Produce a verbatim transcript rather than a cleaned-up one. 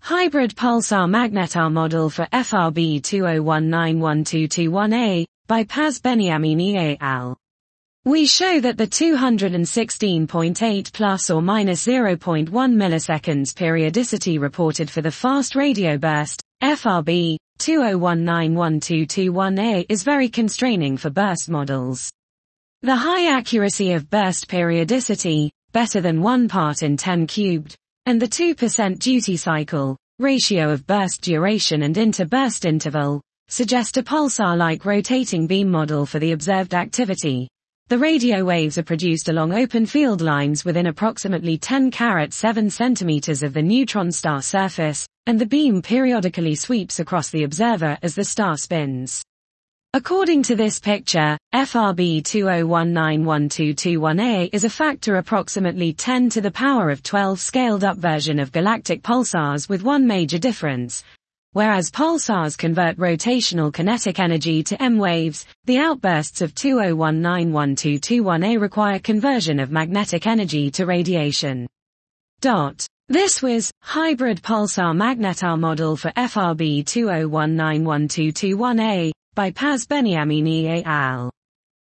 Hybrid Pulsar Magnetar Model for F R B two zero one nine one two two one A, by Paz Beniamini et al. We show that the two hundred sixteen point eight plus or minus zero point one milliseconds periodicity reported for the fast radio burst, F R B two zero one nine one two two one A, is very constraining for burst models. The high accuracy of burst periodicity, better than one part in ten cubed, and the two percent duty cycle, ratio of burst duration and inter-burst interval, suggest a pulsar-like rotating beam model for the observed activity. The radio waves are produced along open field lines within approximately ten to seven centimeters of the neutron star surface, and the beam periodically sweeps across the observer as the star spins. According to this picture, F R B two zero one nine one two two one A is a factor approximately ten to the power of twelve scaled-up version of galactic pulsars with one major difference. Whereas pulsars convert rotational kinetic energy to M waves, the outbursts of two zero one nine one two two one A require conversion of magnetic energy to radiation. Dot. This was Hybrid Pulsar Magnetar Model for F R B two zero one nine one two two one A, by Paz Beniamini et al.